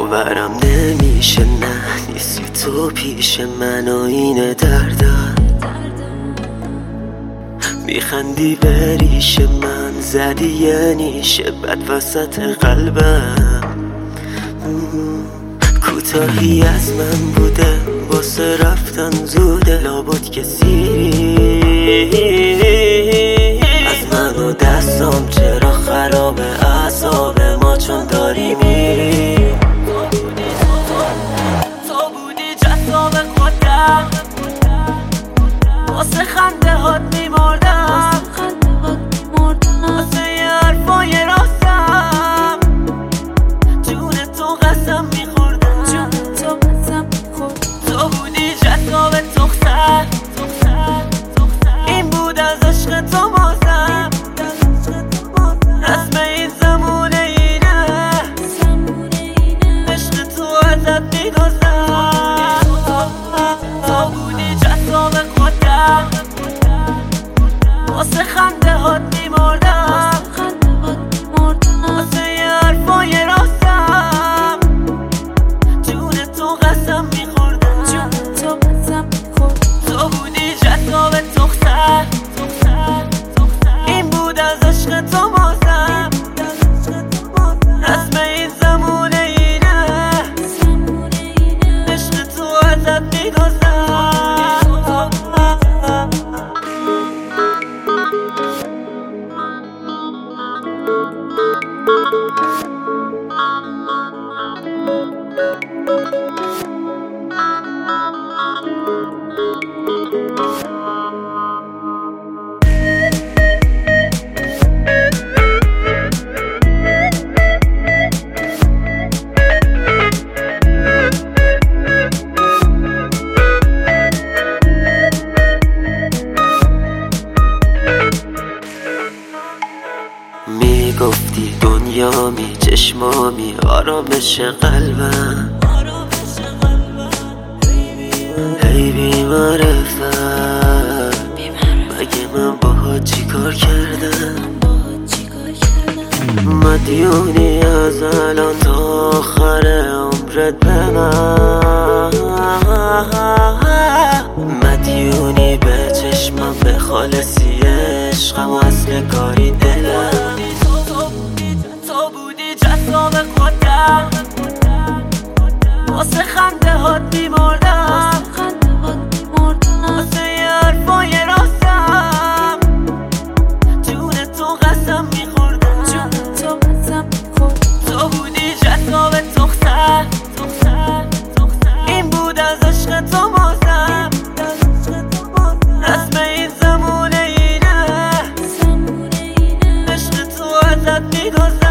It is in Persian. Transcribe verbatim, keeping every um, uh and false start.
باورم نمیشه نه نیستی تو پیش من و این دردم میخندی به ریش من زدی یه نیشه بد وسط قلبم کوتاهی از من بوده واسه رفتن زوده لابد که سیری از من و دستام چرا خراب اعصاب ما چون داری میری تو بودی جذاب خودم واسه خنده هات میمردم واسه یه حرفای راستم جون تو قسم میخوردم تو بودی جذاب دختر این بود از عشق تو مازم رسم این زمونه اینه عشق تو ازت میگذم تو بودی جذاب خودم واسه خنده هات میمردم واسه یه حرفای راستم جون تو قسم میخوردم تو بودی جذاب دختر این بود از عشق تو مازم رسم این زمونه اینه عشق تو ازت میگذم میگفتی دنیامی چشمامی آرامش قلبم هی بیمارفت مگه من باها چی کار کردم مدیونی از الان تا آخر عمرت به من مدیونی به چشمم به خالصی عشقم و اصل کاری دلم تو بودی جذاب خودم واسه خنده هات میمردم واسه یه حرفای راستم جون تو قسم میخوردم تو بودی جذاب دختر این بود از عشق تو مازم رسم این زمونه اینه عشق تو ازت میگذم